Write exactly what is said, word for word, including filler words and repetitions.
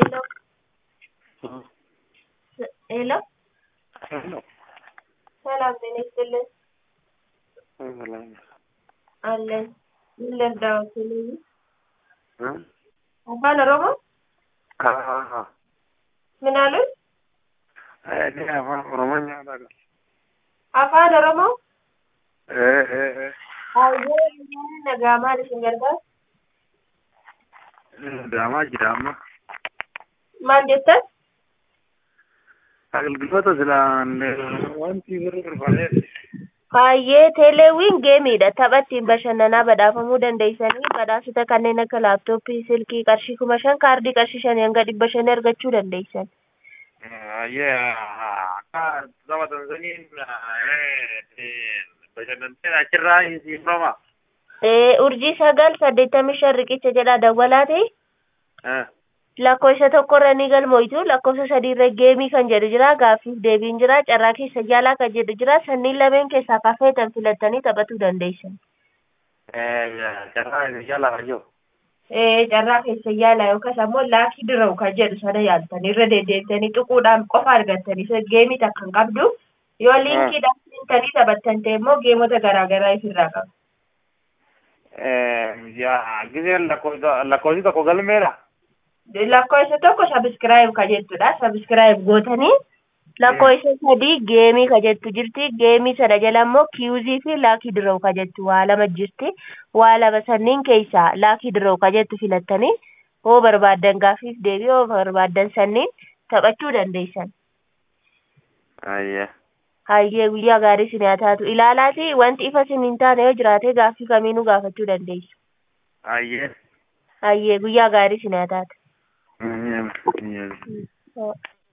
Hello. Hı. Hello. Hello. Selam Denizli. Eyvallah. Allen. Millet davetini. Hı? Afaan Oromoo? Ha ha ha. Min alin? Eh, ni afaan Oromoo nyaata. Afaan Oromoo? Eh, eh, eh. Hayyee nagaa maal isin gargaara? Daamaa jira amma. Maal jettan? Agalgaloota silaan wanti birrii barbaadeeti. Hayyee teeleewwiin geemiidha. Tapha ittiin bashannanaa badhaafamuu dandeessanii badhaasota kanneen akka laaptooppii, silkii qarshii kuma shan kaardii qarshii shanii hanga dhibba shanii argachuu dandeessan. Ayyee akka taphatan saniin bashannantee achirraa hin roma. Ee urjii sagal saddeettamii shan riqicha jedhaa dawwalaa ta'e. Eh. Lakkoofsa tokkorra ni galmoitu lakkoofsa sadiirra geemii kan jedhu jira gaaffiif deebiin jira carraa keessa jaalaa kan jedhu jira sanniin lameen keessaa kafeetan filattanii taphatuu dandeessan. Carraa keessa jaalaa jiru. Ee carraa keessa yaalaa yookaas ammoo laakii dira'u kan jedhu sana yaaltanii irra deddeebitanii xuquudhaan qofa argattanii geemii takka hin qabdu yoo liinkiidhaan seentanii taphattan ta'e immoo geemota garaagaraa ofirraa qabu. Giseen lakkoofsi tokko galmeedha. Lakkoofsa tokko sabiskiraayib ka jettudha. Sabiskiraayib gootanii lakkoofsa sadii geemii ka jettu jirti. Geemii sana jala immoo kiyuuzii fi laakii diroo ka jettu waa lama jirti. Waa lama sanniin keessaa laakii diroo ka jettu filattanii hoo barbaaddan gaaffiif deebii hoo barbaaddan sanniin taphachuu dandeessan. Ayyee. Hayyee guyyaa gaarii isin haa taatu. Ilaalaati wanti ifa isin hin taane yoo jiraate gaaffii kamiinuu gaafachuu dandeessu. Ayyee. Hayyee guyyaa gaarii isin haa taatu. Mm, yeah, yeah. Oh.